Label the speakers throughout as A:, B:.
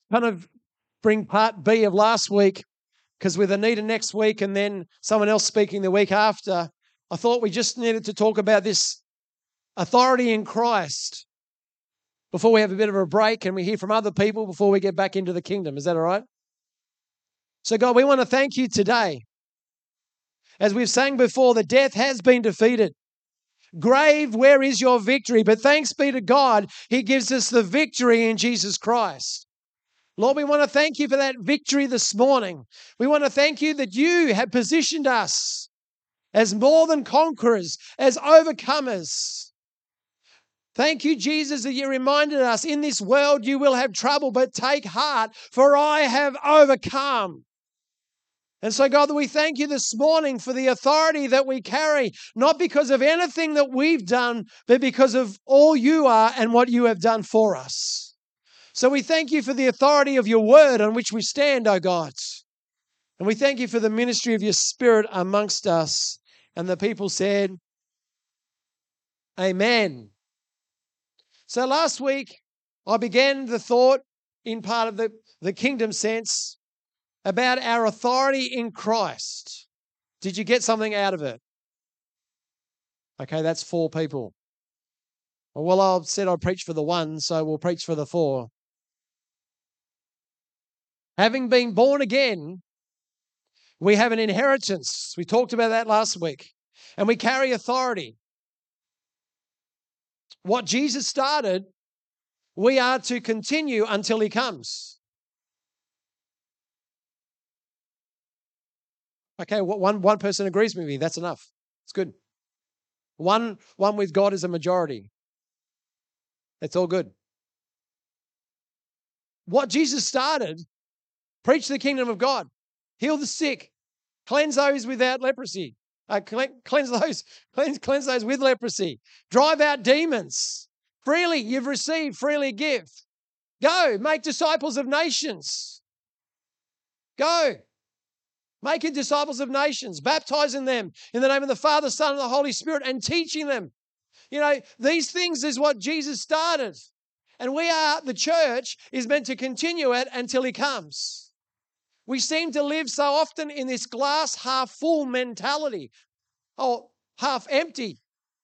A: kind of bring part B of last week, because with Anita next week and then someone else speaking the week after, I thought we just needed to talk about this authority in Christ before we have a bit of a break and we hear from other people before we get back into the kingdom. Is that all right? So God, we want to thank you today. As we've sang before, the death has been defeated. Grave, where is your victory? But thanks be to God, He gives us the victory in Jesus Christ. Lord, we want to thank you for that victory this morning. We want to thank you that you have positioned us as more than conquerors, as overcomers. Thank you, Jesus, that you reminded us in this world you will have trouble, but take heart, for I have overcome. And so, God, we thank you this morning for the authority that we carry, not because of anything that we've done, but because of all you are and what you have done for us. So we thank you for the authority of your word on which we stand, O God. And we thank you for the ministry of your Spirit amongst us. And the people said, Amen. So last week, I began the thought in part of the kingdom sense about our authority in Christ. Did you get something out of it? Okay, that's 4 people. Well, I said I'd preach for the 1, so we'll preach for the 4. Having been born again, we have an inheritance. We talked about that last week. And we carry authority. What Jesus started, we are to continue until He comes. Okay, one person agrees with me. That's enough. It's good. One with God is a majority. That's all good. What Jesus started, preach the kingdom of God, heal the sick, cleanse those without leprosy, cleanse those with leprosy, drive out demons. Freely you've received, freely give. Go, make disciples of nations. Go. Making disciples of nations, baptizing them in the name of the Father, Son, and the Holy Spirit, and teaching them. You know, these things is what Jesus started. And we are, the church, is meant to continue it until He comes. We seem to live so often in this glass half full mentality, or half empty.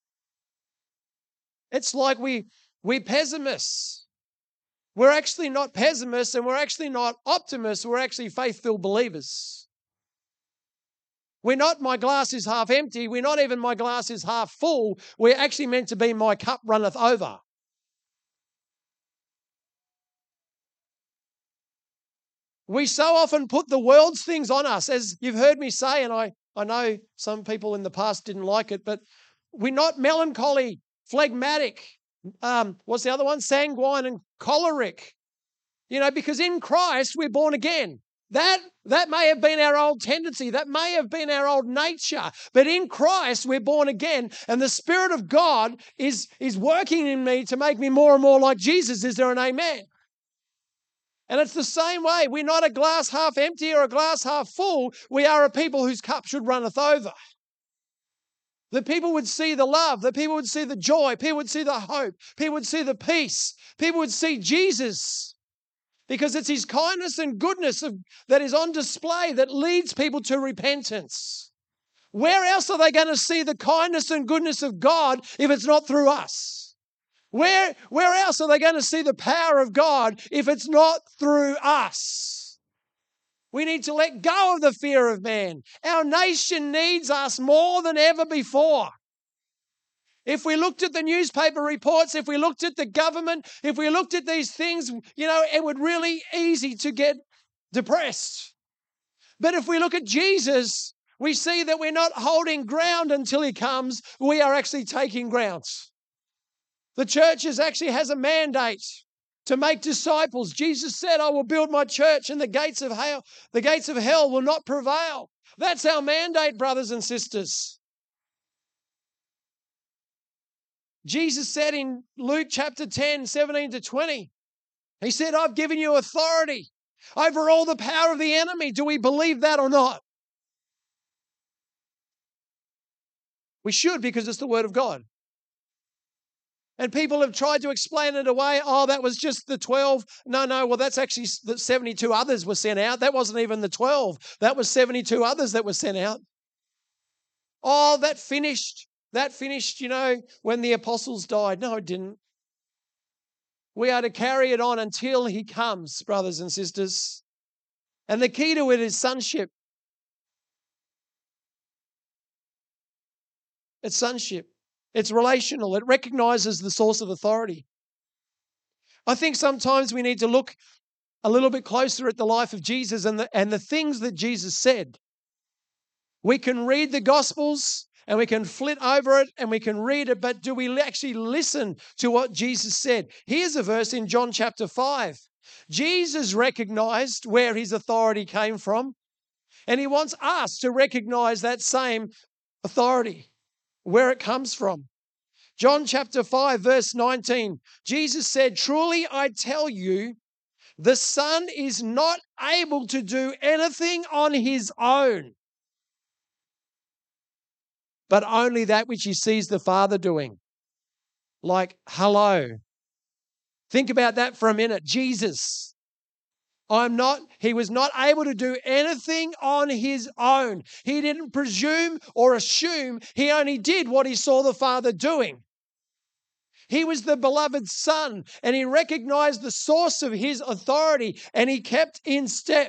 A: It's like we're pessimists. We're actually not pessimists and we're actually not optimists. We're actually faith-filled believers. We're not my glass is half empty. We're not even my glass is half full. We're actually meant to be my cup runneth over. We so often put the world's things on us, as you've heard me say, and I know some people in the past didn't like it, but we're not melancholy, phlegmatic, what's the other one? Sanguine and choleric. You know, because in Christ we're born again. That may have been our old tendency. That may have been our old nature. But in Christ, we're born again. And the Spirit of God is working in me to make me more and more like Jesus. Is there an amen? And it's the same way. We're not a glass half empty or a glass half full. We are a people whose cup should runneth over. The people would see the love. The people would see the joy. People would see the hope. People would see the peace. People would see Jesus. Because it's His kindness and goodness that is on display that leads people to repentance. Where else are they going to see the kindness and goodness of God if it's not through us? Where else are they going to see the power of God if it's not through us? We need to let go of the fear of man. Our nation needs us more than ever before. If we looked at the newspaper reports, if we looked at the government, if we looked at these things, you know, it would really easy to get depressed. But if we look at Jesus, we see that we're not holding ground until He comes. We are actually taking ground. The church actually has a mandate to make disciples. Jesus said, I will build my church and the gates of hell will not prevail. That's our mandate, brothers and sisters. Jesus said in Luke chapter 10, 17 to 20, He said, I've given you authority over all the power of the enemy. Do we believe that or not? We should, because it's the word of God. And people have tried to explain it away. Oh, that was just the 12. No, well, that's actually the 72 others were sent out. That wasn't even the 12. That was 72 others that were sent out. Oh, that finished. That finished, when the apostles died. No, it didn't. We are to carry it on until he comes, brothers and sisters. And the key to it is sonship. It's sonship. It's relational. It recognizes the source of authority. I think sometimes we need to look a little bit closer at the life of Jesus and the things that Jesus said. We can read the Gospels and we can flit over it and we can read it, but do we actually listen to what Jesus said? Here's a verse in John chapter 5. Jesus recognized where his authority came from, and he wants us to recognize that same authority, where it comes from. John chapter 5, verse 19, Jesus said, "Truly I tell you, the Son is not able to do anything on his own, but only that which he sees the Father doing." Like, hello. Think about that for a minute. Jesus, he was not able to do anything on his own. He didn't presume or assume. He only did what he saw the Father doing. He was the beloved Son, and he recognized the source of his authority, and he kept in step.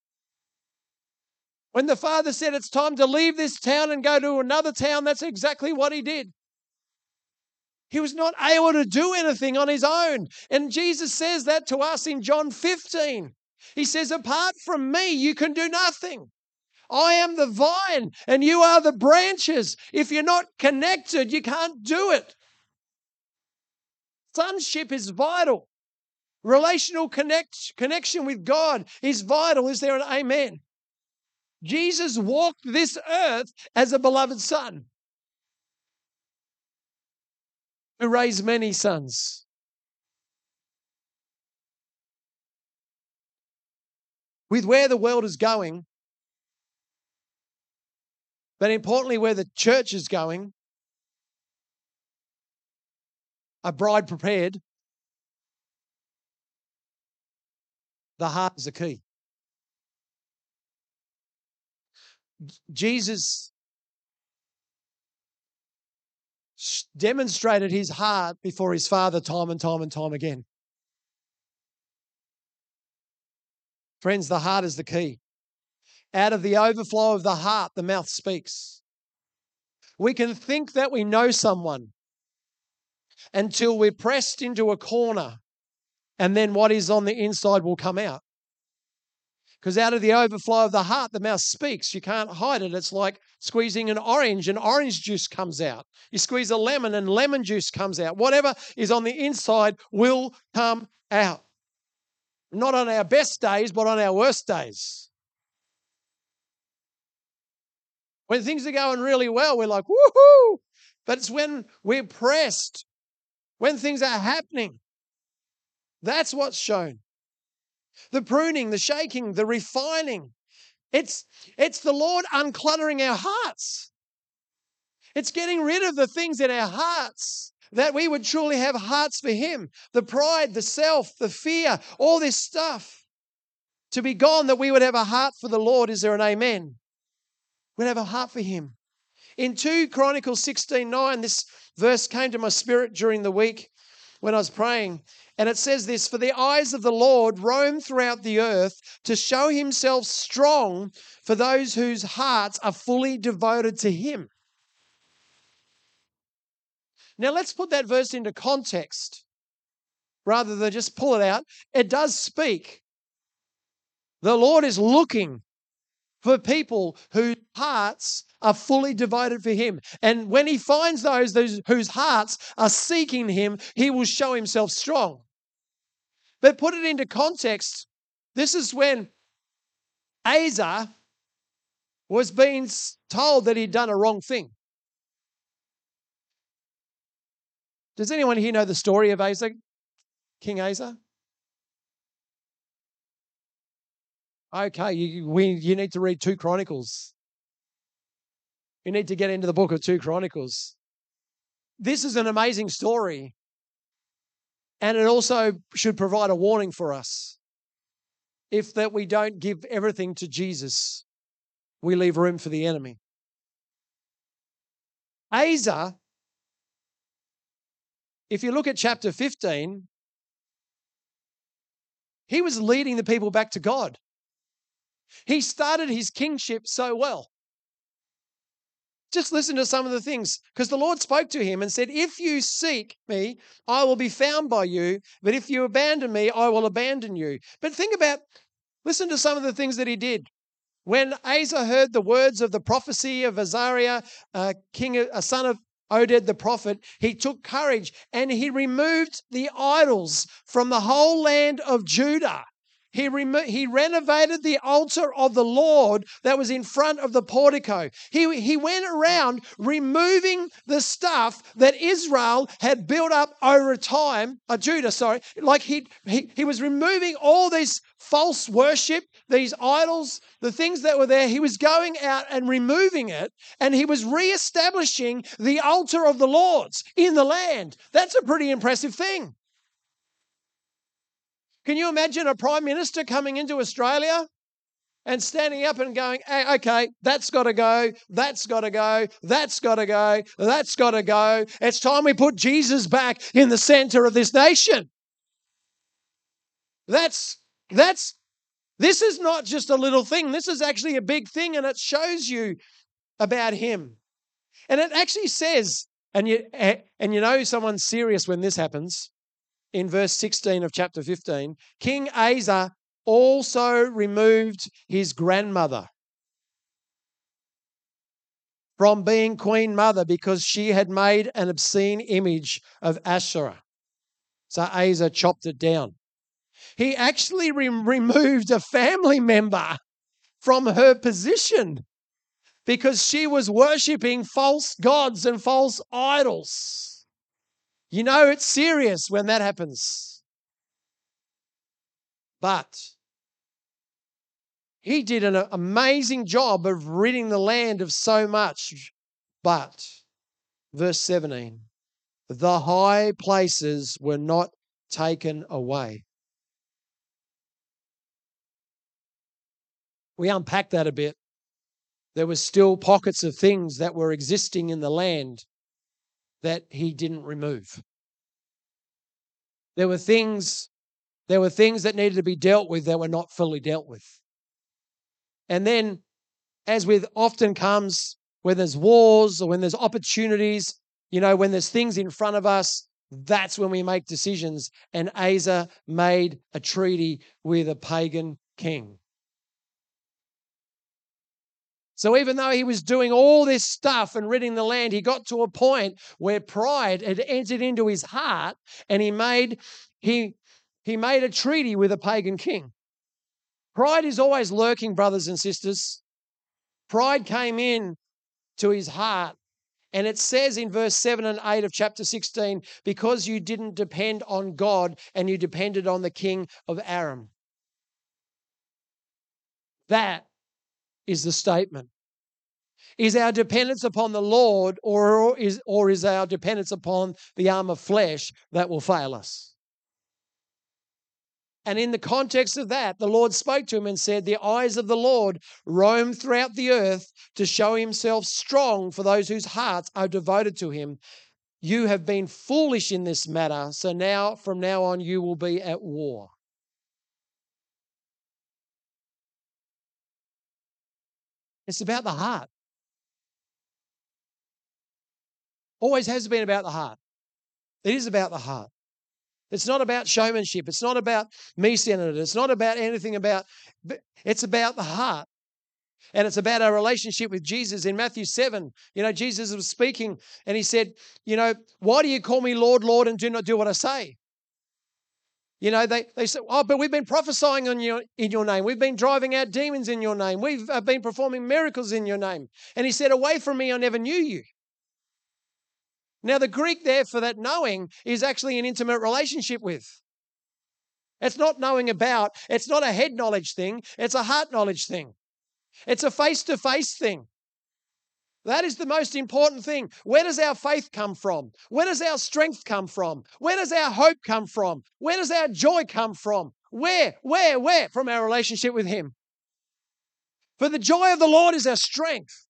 A: When the Father said it's time to leave this town and go to another town, that's exactly what he did. He was not able to do anything on his own. And Jesus says that to us in John 15. He says, "Apart from me, you can do nothing. I am the vine and you are the branches. If you're not connected, you can't do it." Sonship is vital. Relational connection with God is vital. Is there an amen? Jesus walked this earth as a beloved Son who raised many sons. With where the world is going, but importantly where the church is going, a bride prepared, the heart is the key. Jesus demonstrated his heart before his Father time and time and time again. Friends, the heart is the key. Out of the overflow of the heart, the mouth speaks. We can think that we know someone until we're pressed into a corner, and then what is on the inside will come out. Because out of the overflow of the heart, the mouth speaks. You can't hide it. It's like squeezing an orange and orange juice comes out. You squeeze a lemon and lemon juice comes out. Whatever is on the inside will come out. Not on our best days, but on our worst days. When things are going really well, we're like, woohoo! But it's when we're pressed, when things are happening, that's what's shown. The pruning, the shaking, the refining. It's the Lord uncluttering our hearts. It's getting rid of the things in our hearts that we would truly have hearts for him. The pride, the self, the fear, all this stuff to be gone, that we would have a heart for the Lord. Is there an amen? We'd have a heart for him. In 2 Chronicles 16:9, this verse came to my spirit during the week when I was praying. And it says this: "For the eyes of the Lord roam throughout the earth to show himself strong for those whose hearts are fully devoted to him." Now let's put that verse into context rather than just pull it out. It does speak. The Lord is looking for people whose hearts are fully devoted for him. And when he finds those whose hearts are seeking him, he will show himself strong. But put it into context, this is when Asa was being told that he'd done a wrong thing. Does anyone here know the story of Asa, King Asa? Okay, you need to read 2 Chronicles. You need to get into the book of 2 Chronicles. This is an amazing story. And it also should provide a warning for us. If that we don't give everything to Jesus, we leave room for the enemy. Asa, if you look at chapter 15, he was leading the people back to God. He started his kingship so well. Just listen to some of the things, because the Lord spoke to him and said, if you seek me, I will be found by you, but if you abandon me, I will abandon you. But listen to some of the things that he did. When Asa heard the words of the prophecy of Azariah, a son of Oded the prophet, he took courage and he removed the idols from the whole land of Judah. He renovated the altar of the Lord that was in front of the portico. He went around removing the stuff that Israel had built up over time, Judah, sorry. Like he was removing all this false worship, these idols, the things that were there. He was going out and removing it, and he was reestablishing the altar of the Lord's in the land. That's a pretty impressive thing. Can you imagine a prime minister coming into Australia and standing up and going, hey, okay, that's got to go, that's got to go, that's got to go, that's got to go. It's time we put Jesus back in the center of this nation. This is not just a little thing. This is actually a big thing, and it shows you about him. And it actually says, and you know someone's serious when this happens. In verse 16 of chapter 15, King Asa also removed his grandmother from being queen mother because she had made an obscene image of Asherah. So Asa chopped it down. He actually removed a family member from her position because she was worshipping false gods and false idols. You know it's serious when that happens. But he did an amazing job of ridding the land of so much. But, verse 17, the high places were not taken away. We unpack that a bit. There were still pockets of things that were existing in the land that he didn't remove. There were things that needed to be dealt with that were not fully dealt with. And then, as with often comes when there's wars or when there's opportunities, when there's things in front of us, that's when we make decisions. And Asa made a treaty with a pagan king. So even though he was doing all this stuff and ridding the land, he got to a point where pride had entered into his heart, and he made a treaty with a pagan king. Pride is always lurking, brothers and sisters. Pride came in to his heart, and it says in verse 7 and 8 of chapter 16, because you didn't depend on God and you depended on the king of Aram. That is the statement. Is our dependence upon the Lord or is our dependence upon the arm of flesh that will fail us? And in the context of that, the Lord spoke to him and said, the eyes of the Lord roam throughout the earth to show himself strong for those whose hearts are devoted to him. You have been foolish in this matter, so now, from now on, you will be at war. It's about the heart. Always has been about the heart. It is about the heart. It's not about showmanship. It's not about me centered. It's not about anything about, it's about the heart. And it's about our relationship with Jesus. In Matthew 7, Jesus was speaking and he said, why do you call me Lord, Lord, and do not do what I say? They said, but we've been prophesying in your name. We've been driving out demons in your name. We've been performing miracles in your name. And he said, away from me, I never knew you. Now, the Greek there for that knowing is actually an intimate relationship with. It's not knowing about, it's not a head knowledge thing, it's a heart knowledge thing. It's a face-to-face thing. That is the most important thing. Where does our faith come from? Where does our strength come from? Where does our hope come from? Where does our joy come from? Where? From our relationship with Him. For the joy of the Lord is our strength.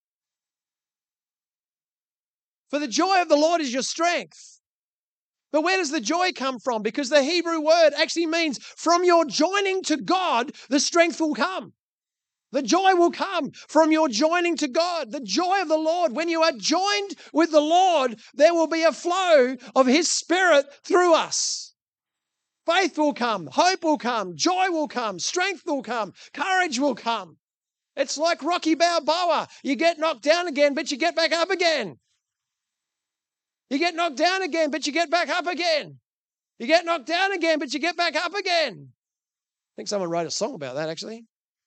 A: For the joy of the Lord is your strength. But where does the joy come from? Because the Hebrew word actually means from your joining to God, the strength will come. The joy will come from your joining to God. The joy of the Lord. When you are joined with the Lord, there will be a flow of His Spirit through us. Faith will come. Hope will come. Joy will come. Strength will come. Courage will come. It's like Rocky Balboa. You get knocked down again, but you get back up again. You get knocked down again, but you get back up again. You get knocked down again, but you get back up again. I think someone wrote a song about that, actually.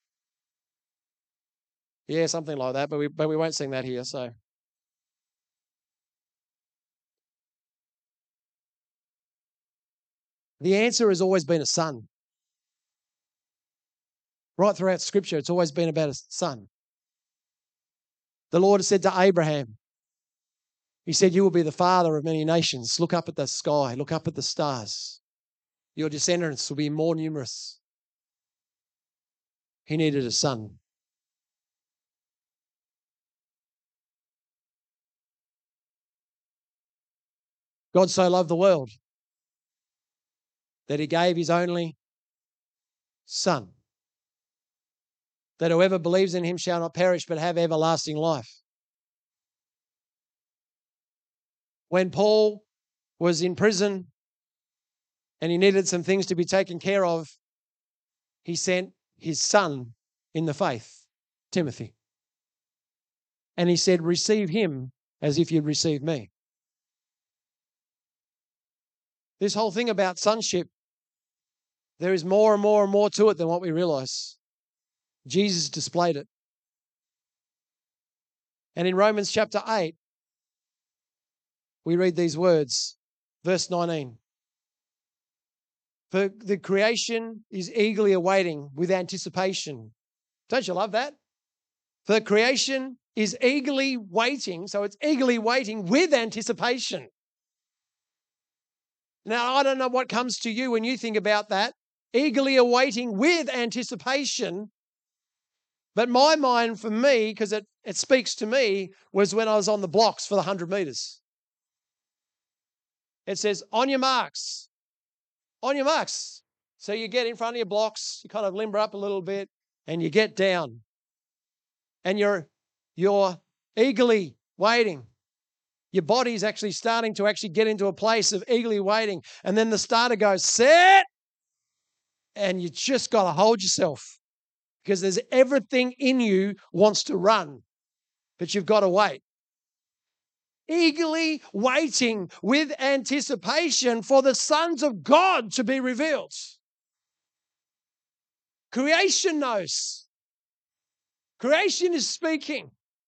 A: Yeah, something like that, but we won't sing that here. So, the answer has always been a son. Right throughout Scripture, it's always been about a son. The Lord has said to Abraham, He said, "You will be the father of many nations. Look up at the sky. Look up at the stars. Your descendants will be more numerous." He needed a son. God so loved the world that He gave His only Son, that whoever believes in Him shall not perish but have everlasting life. When Paul was in prison and he needed some things to be taken care of, he sent his son in the faith, Timothy. And he said, "Receive him as if you'd received me." This whole thing about sonship, there is more and more and more to it than what we realize. Jesus displayed it. And in Romans chapter 8, we read these words, verse 19. "For the creation is eagerly awaiting with anticipation." Don't you love that? For the creation is eagerly waiting, so it's eagerly waiting with anticipation. Now, I don't know what comes to you when you think about that, eagerly awaiting with anticipation. But my mind, for me, because it speaks to me, was when I was on the blocks for the 100 metres. It says, on your marks. On your marks. So you get in front of your blocks, you kind of limber up a little bit, and you get down. And you're eagerly waiting. Your body's actually starting to actually get into a place of eagerly waiting. And then the starter goes, set. And you just got to hold yourself. Because there's everything in you wants to run. But you've got to wait. Eagerly waiting with anticipation for the sons of God to be revealed. Creation knows. Creation is speaking.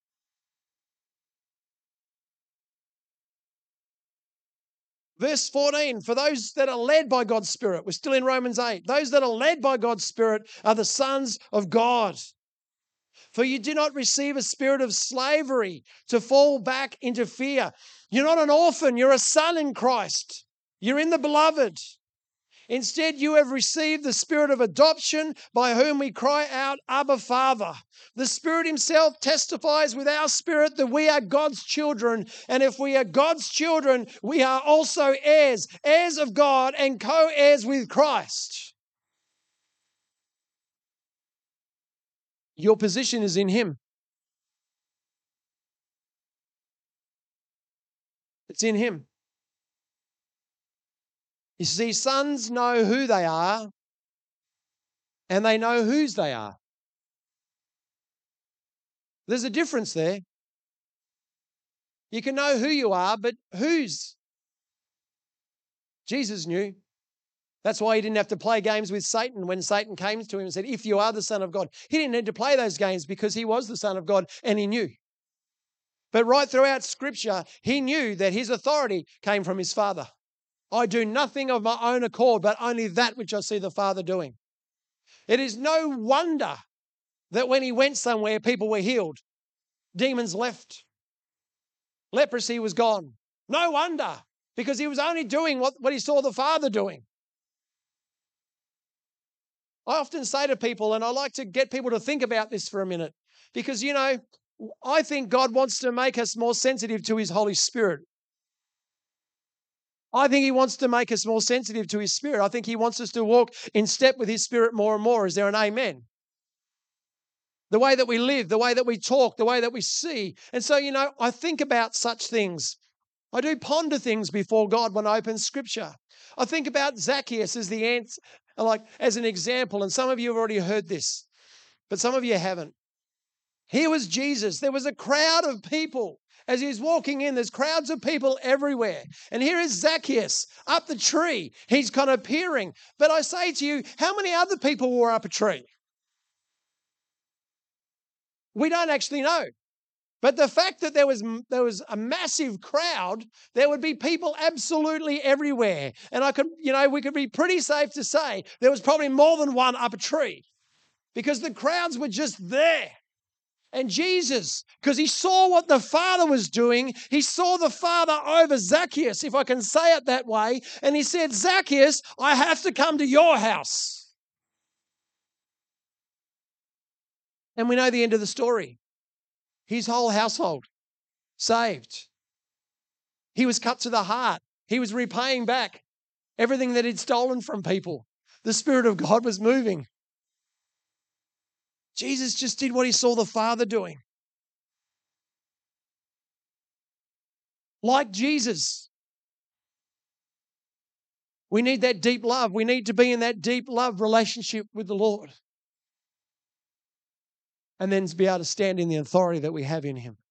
A: Verse 14, for those that are led by God's Spirit, we're still in Romans 8. Those that are led by God's Spirit are the sons of God. For you do not receive a spirit of slavery to fall back into fear. You're not an orphan, you're a son in Christ. You're in the beloved. Instead, you have received the spirit of adoption by whom we cry out, Abba, Father. The Spirit Himself testifies with our spirit that we are God's children. And if we are God's children, we are also heirs, heirs of God and co-heirs with Christ. Your position is in Him. It's in Him. You see, sons know who they are and they know whose they are. There's a difference there. You can know who you are, but whose? Jesus knew. That's why He didn't have to play games with Satan when Satan came to Him and said, if you are the Son of God. He didn't need to play those games because He was the Son of God and He knew. But right throughout Scripture, He knew that His authority came from His Father. I do nothing of my own accord, but only that which I see the Father doing. It is no wonder that when He went somewhere, people were healed. demons left. Leprosy was gone. No wonder, because he was only doing what he saw the Father doing. I often say to people, and I like to get people to think about this for a minute, because, I think God wants to make us more sensitive to His Holy Spirit. I think He wants to make us more sensitive to His Spirit. I think He wants us to walk in step with His Spirit more and more. Is there an amen? The way that we live, the way that we talk, the way that we see. And so, I think about such things. I do ponder things before God when I open Scripture. I think about Zacchaeus as as an example, and some of you have already heard this, but some of you haven't. Here was Jesus. There was a crowd of people. As he's walking in, there's crowds of people everywhere. And here is Zacchaeus up the tree. He's kind of peering. But I say to you, how many other people were up a tree? We don't actually know. But the fact that there was a massive crowd, there would be people absolutely everywhere. And we could be pretty safe to say there was probably more than one up a tree, because the crowds were just there. And Jesus, because he saw what the Father was doing, he saw the Father over Zacchaeus, if I can say it that way. And he said, Zacchaeus, I have to come to your house. And we know the end of the story. His whole household saved. He was cut to the heart. He was repaying back everything that he'd stolen from people. The Spirit of God was moving. Jesus just did what he saw the Father doing. Like Jesus, we need that deep love. We need to be in that deep love relationship with the Lord. And then to be able to stand in the authority that we have in Him.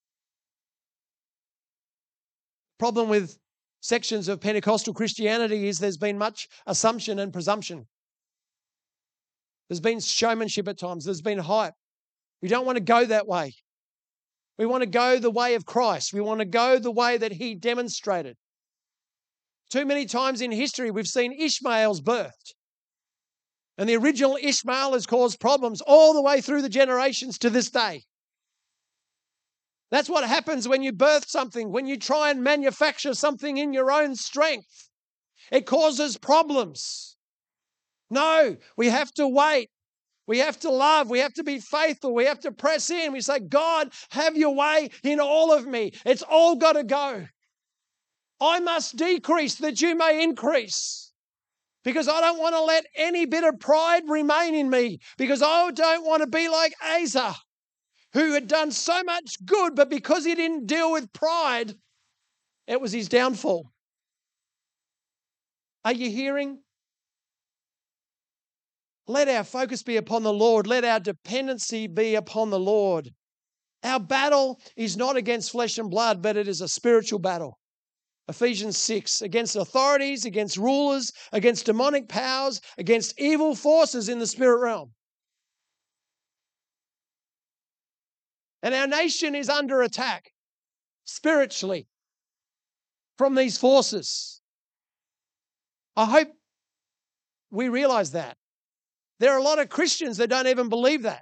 A: Problem with sections of Pentecostal Christianity is there's been much assumption and presumption. There's been showmanship at times. There's been hype. We don't want to go that way. We want to go the way of Christ. We want to go the way that He demonstrated. Too many times in history we've seen Ishmael's birthed. And the original Ishmael has caused problems all the way through the generations to this day. That's what happens when you birth something, when you try and manufacture something in your own strength. It causes problems. No, we have to wait. We have to love. We have to be faithful. We have to press in. We say, God, have your way in all of me. It's all got to go. I must decrease that you may increase. Because I don't want to let any bit of pride remain in me. Because I don't want to be like Asa, who had done so much good, but because he didn't deal with pride, it was his downfall. Are you hearing? Let our focus be upon the Lord. Let our dependency be upon the Lord. Our battle is not against flesh and blood, but it is a spiritual battle. Ephesians 6, against authorities, against rulers, against demonic powers, against evil forces in the spirit realm. And our nation is under attack spiritually from these forces. I hope we realize that. There are a lot of Christians that don't even believe that.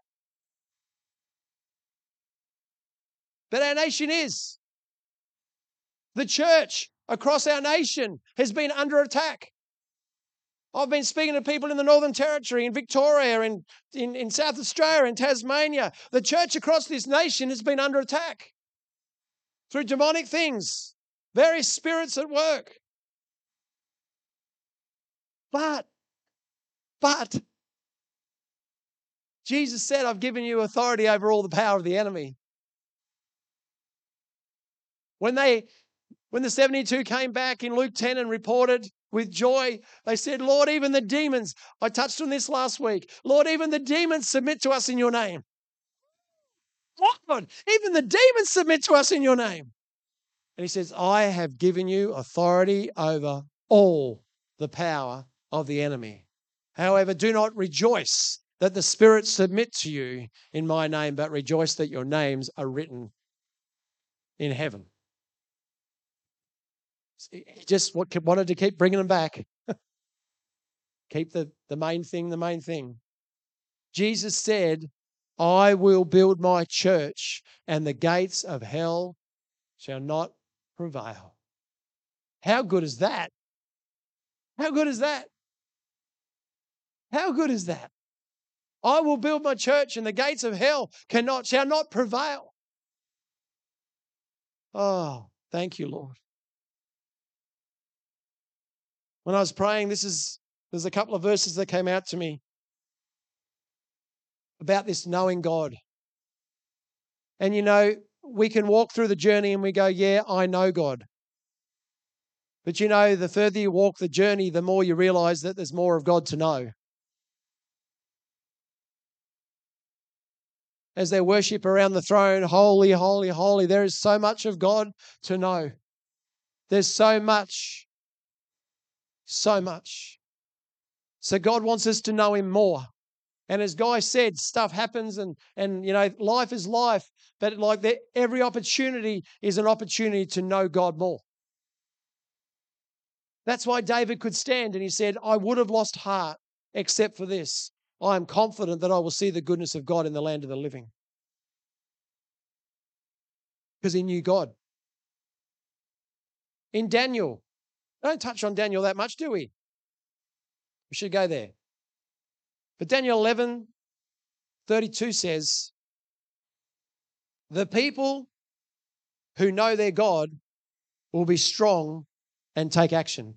A: But our nation is. The church across our nation has been under attack. I've been speaking to people in the Northern Territory, in Victoria, in South Australia, in Tasmania. The church across this nation has been under attack through demonic things, various spirits at work. But Jesus said, I've given you authority over all the power of the enemy. When the 72 came back in Luke 10 and reported with joy, they said, Lord, even the demons, I touched on this last week, Lord, even the demons submit to us in your name. Lord, even the demons submit to us in your name. And he says, I have given you authority over all the power of the enemy. However, do not rejoice that the spirits submit to you in my name, but rejoice that your names are written in heaven. He just wanted to keep bringing them back. Keep the main thing the main thing. Jesus said, I will build my church, and the gates of hell shall not prevail. How good is that? How good is that? How good is that? I will build my church, and the gates of hell shall not prevail. Oh, thank you, Lord. When I was praying, there's a couple of verses that came out to me about this knowing God. And we can walk through the journey and we go, yeah, I know God. But the further you walk the journey, the more you realize that there's more of God to know. As they worship around the throne, holy, holy, holy, there is so much of God to know. There's so much. So much. So God wants us to know Him more. And as Guy said, stuff happens and life is life. But every opportunity is an opportunity to know God more. That's why David could stand and he said, I would have lost heart except for this. I am confident that I will see the goodness of God in the land of the living. Because he knew God. In Daniel, I don't touch on Daniel that much, do we? We should go there. But Daniel 11:32 says, the people who know their God will be strong and take action.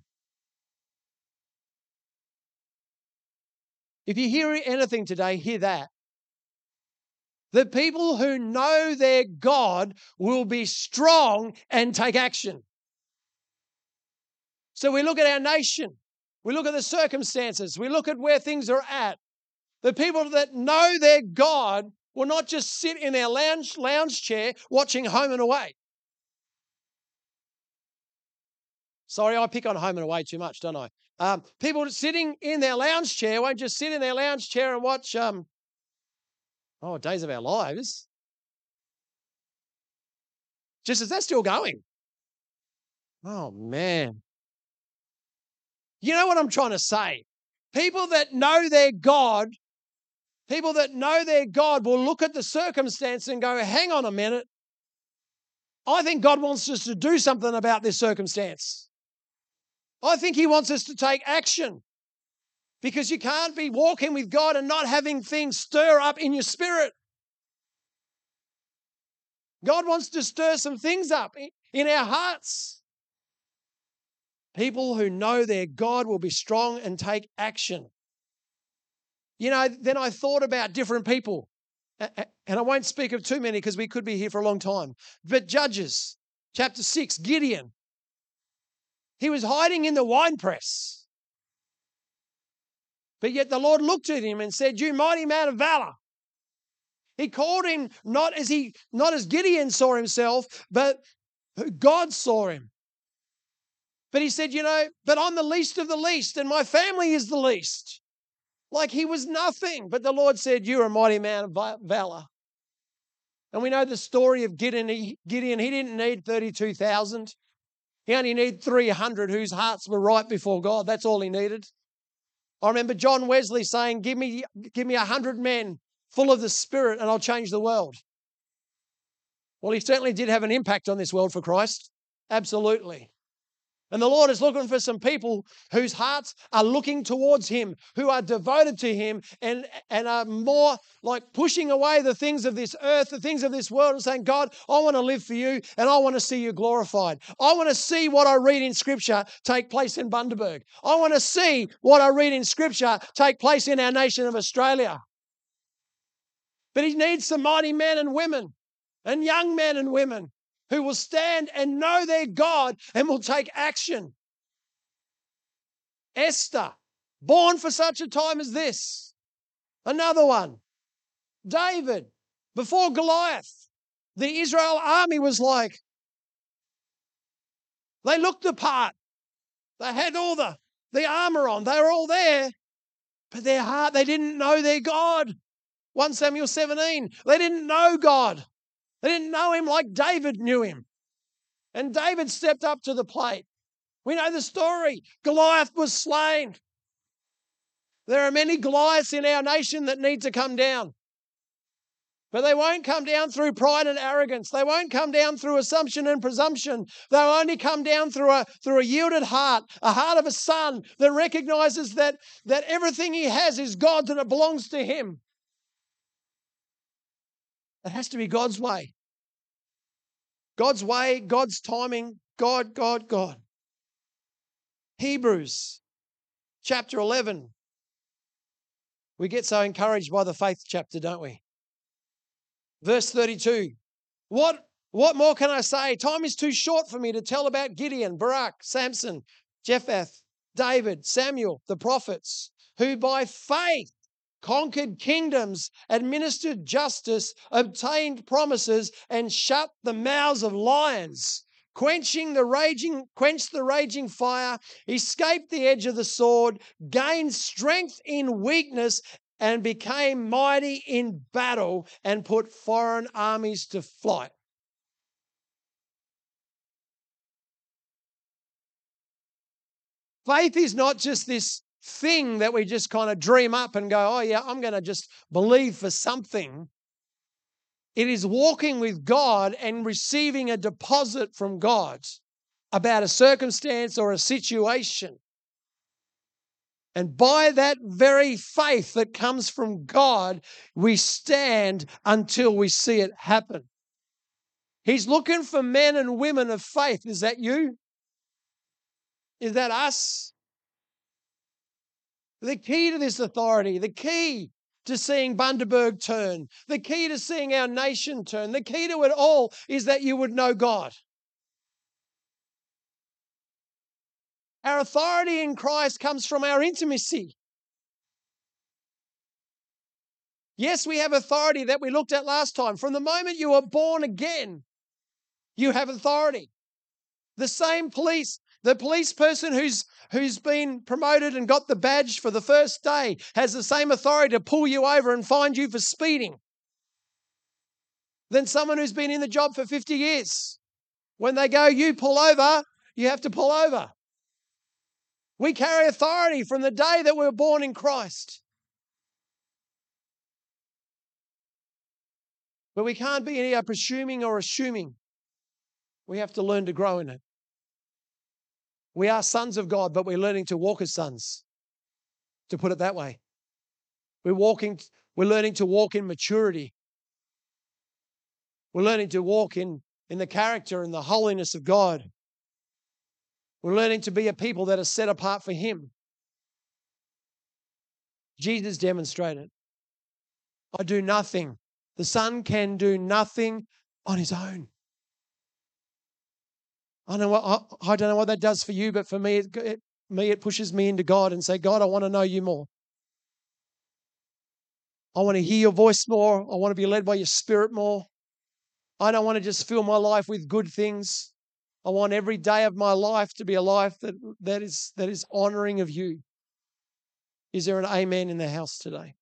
A: If you hear anything today, hear that. The people who know their God will be strong and take action. So we look at our nation. We look at the circumstances. We look at where things are at. The people that know their God will not just sit in their lounge chair watching Home and Away. Sorry, I pick on Home and Away too much, don't I? People sitting in their lounge chair won't just sit in their lounge chair and watch Days of Our Lives. Just as that's still going. Oh, man. You know what I'm trying to say? People that know their God will look at the circumstance and go, hang on a minute. I think God wants us to do something about this circumstance. I think He wants us to take action. Because you can't be walking with God and not having things stir up in your spirit. God wants to stir some things up in our hearts. People who know their God will be strong and take action. Then I thought about different people. And I won't speak of too many because we could be here for a long time. But Judges, chapter 6, Gideon. He was hiding in the winepress. But yet the Lord looked at him and said, you mighty man of valor. He called him not as Gideon saw himself, but God saw him. But he said, but I'm the least of the least and my family is the least. Like he was nothing. But the Lord said, you're a mighty man of valor. And we know the story of Gideon. He didn't need 32,000. He only needed 300 whose hearts were right before God. That's all he needed. I remember John Wesley saying, give me 100 men full of the Spirit and I'll change the world. Well, he certainly did have an impact on this world for Christ. Absolutely. And the Lord is looking for some people whose hearts are looking towards Him, who are devoted to Him and are more like pushing away the things of this earth, the things of this world and saying, God, I want to live for you and I want to see you glorified. I want to see what I read in Scripture take place in Bundaberg. I want to see what I read in Scripture take place in our nation of Australia. But He needs some mighty men and women and young men and women who will stand and know their God and will take action. Esther, born for such a time as this. Another one, David, before Goliath. The Israel army was like, they looked the part. They had all the armor on. They were all there. But their heart, they didn't know their God. 1 Samuel 17, they didn't know God. They didn't know Him like David knew Him. And David stepped up to the plate. We know the story. Goliath was slain. There are many Goliaths in our nation that need to come down. But they won't come down through pride and arrogance. They won't come down through assumption and presumption. They'll only come down through a yielded heart, a heart of a son that recognizes that everything he has is God's and it belongs to him. It has to be God's way. God's way, God's timing, God, God, God. Hebrews chapter 11. We get so encouraged by the faith chapter, don't we? Verse 32. What more can I say? Time is too short for me to tell about Gideon, Barak, Samson, Jephthah, David, Samuel, the prophets, who by faith conquered kingdoms, administered justice, obtained promises, and shut the mouths of lions, quenched the raging fire, escaped the edge of the sword, gained strength in weakness, and became mighty in battle and put foreign armies to flight. Faith is not just this thing that we just kind of dream up and go, oh yeah, I'm going to just believe for something. It is walking with God and receiving a deposit from God about a circumstance or a situation. And by that very faith that comes from God, we stand until we see it happen. He's looking for men and women of faith. Is that you? Is that us? The key to this authority, the key to seeing Bundaberg turn, the key to seeing our nation turn, the key to it all is that you would know God. Our authority in Christ comes from our intimacy. Yes, we have authority that we looked at last time. From the moment you are born again, you have authority. The same the police person who's been promoted and got the badge for the first day has the same authority to pull you over and find you for speeding than someone who's been in the job for 50 years. When they go, you pull over, you have to pull over. We carry authority from the day that we were born in Christ. But we can't be any presuming or assuming. We have to learn to grow in it. We are sons of God, but we're learning to walk as sons, to put it that way. We're learning to walk in maturity. We're learning to walk in the character and the holiness of God. We're learning to be a people that are set apart for Him. Jesus demonstrated, I do nothing. The Son can do nothing on His own. I don't know what that does for you, but for me, it pushes me into God and say, God, I want to know you more. I want to hear your voice more. I want to be led by your Spirit more. I don't want to just fill my life with good things. I want every day of my life to be a life that is honoring of you. Is there an amen in the house today?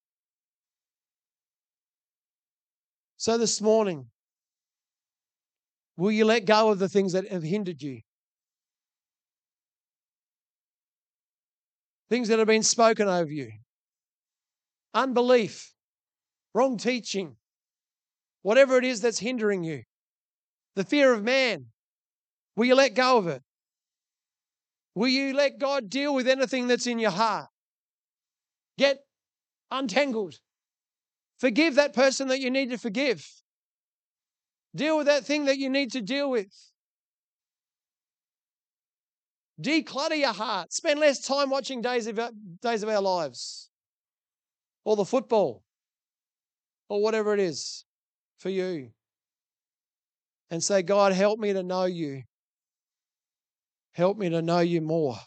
A: So this morning, will you let go of the things that have hindered you? Things that have been spoken over you. Unbelief, wrong teaching, whatever it is that's hindering you. The fear of man. Will you let go of it? Will you let God deal with anything that's in your heart? Get untangled. Forgive that person that you need to forgive. Deal with that thing that you need to deal with. Declutter your heart. Spend less time watching Days of Our Lives or the football or whatever it is for you. And say, God, help me to know you. Help me to know you more.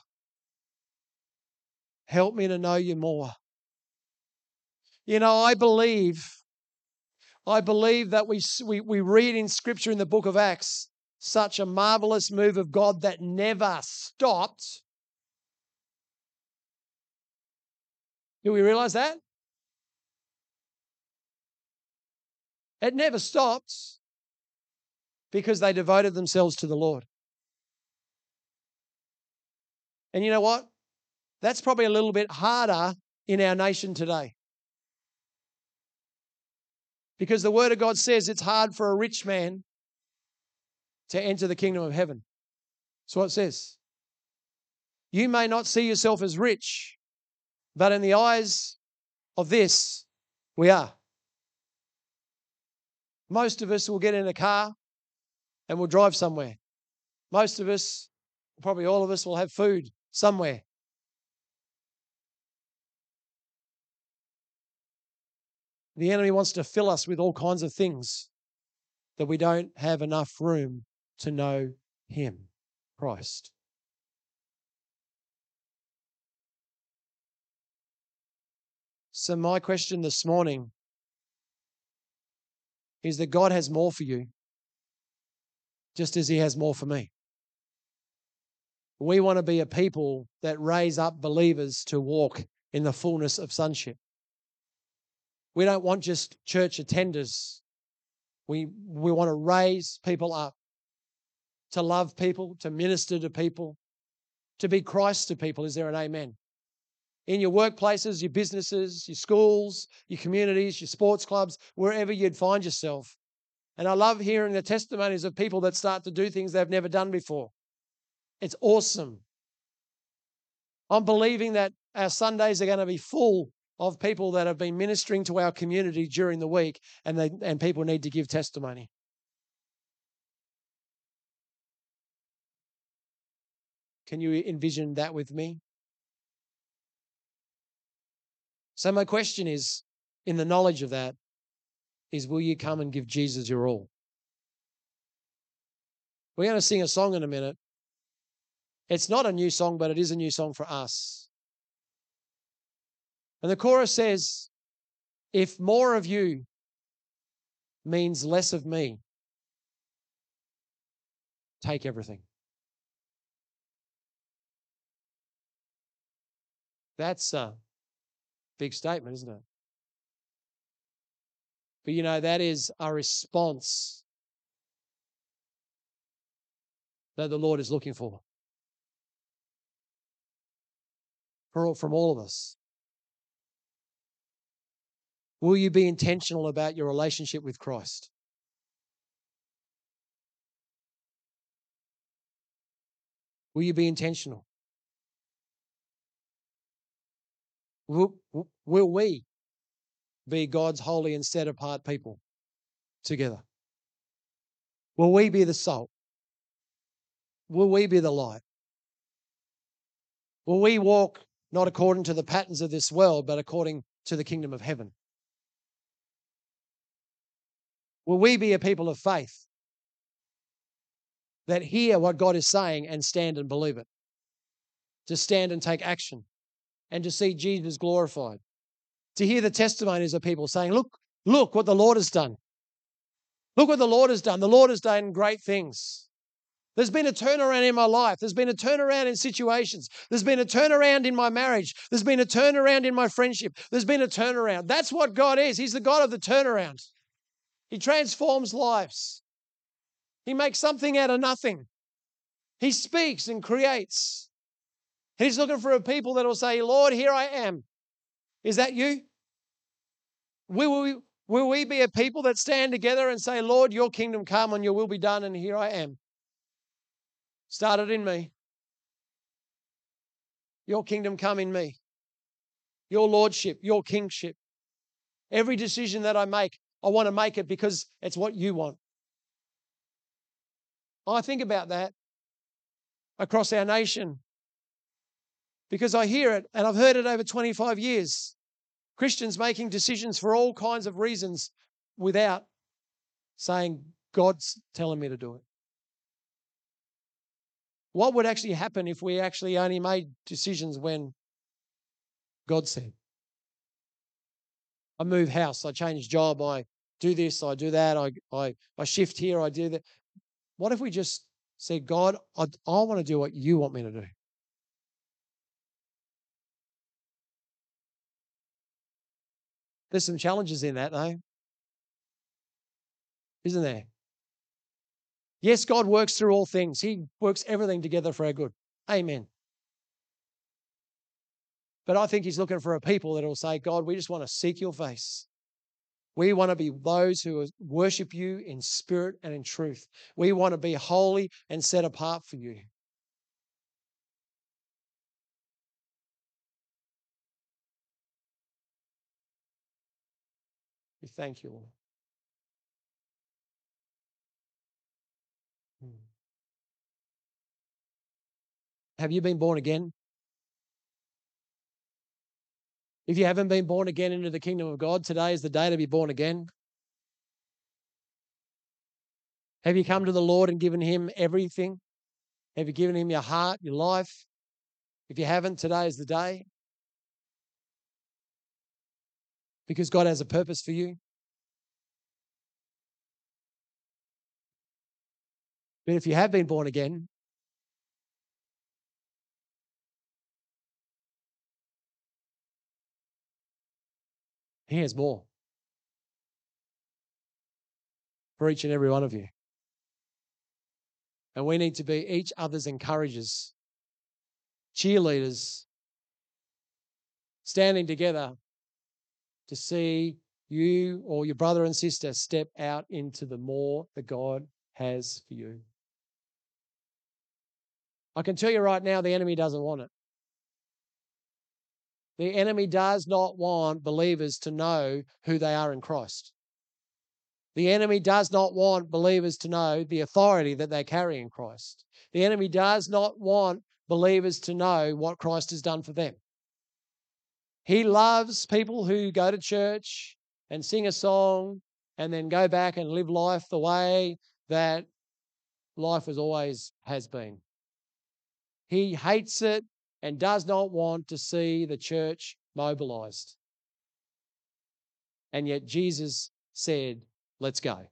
A: Help me to know you more. You know, I believe that we read in Scripture in the book of Acts such a marvelous move of God that never stopped. Do we realize that? It never stopped because they devoted themselves to the Lord. And you know what? That's probably a little bit harder in our nation today. Because the Word of God says it's hard for a rich man to enter the kingdom of heaven. That's what it says. You may not see yourself as rich, but in the eyes of this, we are. Most of us will get in a car and we'll drive somewhere. Most of us, probably all of us, will have food somewhere. The enemy wants to fill us with all kinds of things that we don't have enough room to know Him, Christ. So my question this morning is that God has more for you, just as He has more for me. We want to be a people that raise up believers to walk in the fullness of sonship. We don't want just church attenders. We want to raise people up to love people, to minister to people, to be Christ to people. Is there an amen? In your workplaces, your businesses, your schools, your communities, your sports clubs, wherever you'd find yourself. And I love hearing the testimonies of people that start to do things they've never done before. It's awesome. I'm believing that our Sundays are going to be full of people that have been ministering to our community during the week, and people need to give testimony. Can you envision that with me? So my question is, in the knowledge of that, is will you come and give Jesus your all? We're going to sing a song in a minute. It's not a new song, but it is a new song for us. And the chorus says, if more of you means less of me, take everything. That's a big statement, isn't it? But you know, that is a response that the Lord is looking for from all of us. Will you be intentional about your relationship with Christ? Will you be intentional? Will we be God's holy and set apart people together? Will we be the salt? Will we be the light? Will we walk not according to the patterns of this world, but according to the kingdom of heaven? Will we be a people of faith that hear what God is saying and stand and believe it? To stand and take action and to see Jesus glorified. To hear the testimonies of people saying, look what the Lord has done. Look what the Lord has done. The Lord has done great things. There's been a turnaround in my life. There's been a turnaround in situations. There's been a turnaround in my marriage. There's been a turnaround in my friendship. There's been a turnaround. That's what God is. He's the God of the turnaround. He transforms lives. He makes something out of nothing. He speaks and creates. He's looking for a people that will say, Lord, here I am. Is that you? Will we be a people that stand together and say, Lord, your kingdom come and your will be done, and here I am. Started in me. Your kingdom come in me. Your lordship, your kingship. Every decision that I make, I want to make it because it's what you want. I think about that across our nation because I hear it, and I've heard it over 25 years. Christians making decisions for all kinds of reasons without saying, God's telling me to do it. What would actually happen if we actually only made decisions when God said? I move house, I change job, I do this, I do that, I shift here, I do that. What if we just said, God, I want to do what you want me to do? There's some challenges in that, though. Isn't there? Yes, God works through all things. He works everything together for our good. Amen. But I think He's looking for a people that will say, God, we just want to seek your face. We want to be those who worship you in spirit and in truth. We want to be holy and set apart for you. We thank you, Lord. Have you been born again? If you haven't been born again into the kingdom of God, today is the day to be born again. Have you come to the Lord and given him everything? Have you given him your heart, your life? If you haven't, today is the day. Because God has a purpose for you. But if you have been born again, he has more for each and every one of you. And we need to be each other's encouragers, cheerleaders, standing together to see you or your brother and sister step out into the more that God has for you. I can tell you right now, the enemy doesn't want it. The enemy does not want believers to know who they are in Christ. The enemy does not want believers to know the authority that they carry in Christ. The enemy does not want believers to know what Christ has done for them. He loves people who go to church and sing a song and then go back and live life the way that life has been. He hates it and does not want to see the church mobilized. And yet Jesus said, let's go.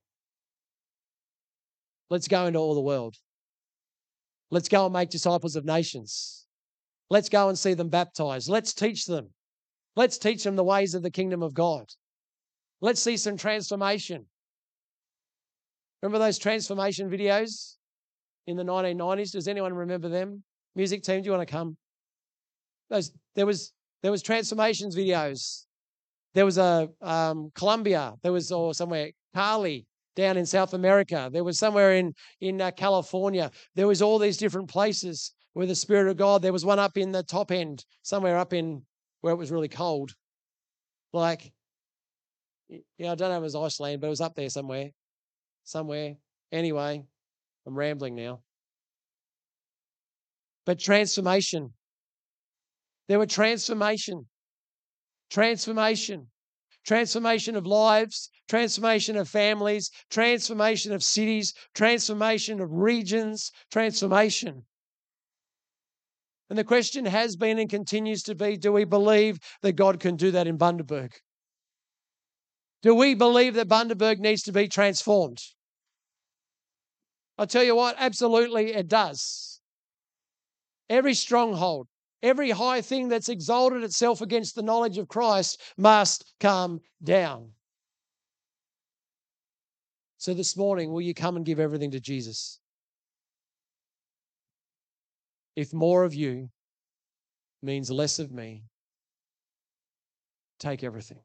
A: Let's go into all the world. Let's go and make disciples of nations. Let's go and see them baptized. Let's teach them. Let's teach them the ways of the kingdom of God. Let's see some transformation. Remember those transformation videos in the 1990s? Does anyone remember them? Music team, do you want to come? There was transformations videos. There was a Colombia. There was or somewhere Cali down in South America. There was somewhere in California. There was all these different places where the Spirit of God. There was one up in the top end, somewhere up in where it was really cold. Like, I don't know if it was Iceland, but it was up there somewhere. Anyway, I'm rambling now. But transformation. There were transformation of lives, transformation of families, transformation of cities, transformation of regions, transformation. And the question has been and continues to be, do we believe that God can do that in Bundaberg? Do we believe that Bundaberg needs to be transformed? I'll tell you what, absolutely it does. Every stronghold, every high thing that's exalted itself against the knowledge of Christ must come down. So this morning, will you come and give everything to Jesus? If more of you means less of me, take everything.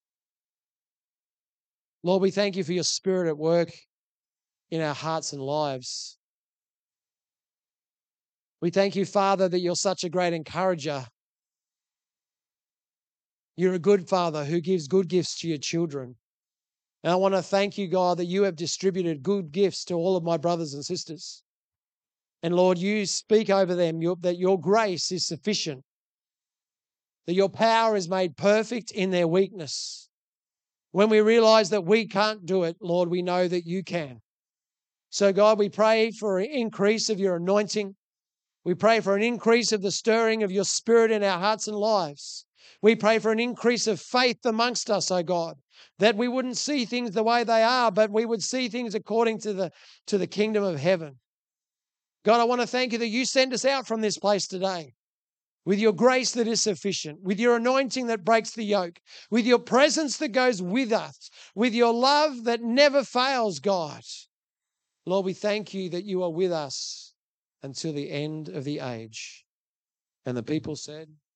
A: Lord, we thank you for your Spirit at work in our hearts and lives. We thank you, Father, that you're such a great encourager. You're a good Father who gives good gifts to your children. And I want to thank you, God, that you have distributed good gifts to all of my brothers and sisters. And Lord, you speak over them that your grace is sufficient, that your power is made perfect in their weakness. When we realize that we can't do it, Lord, we know that you can. So God, we pray for an increase of your anointing. We pray for an increase of the stirring of your Spirit in our hearts and lives. We pray for an increase of faith amongst us, oh God, that we wouldn't see things the way they are, but we would see things according to the kingdom of heaven. God, I want to thank you that you send us out from this place today with your grace that is sufficient, with your anointing that breaks the yoke, with your presence that goes with us, with your love that never fails, God. Lord, we thank you that you are with us until the end of the age. And the people said,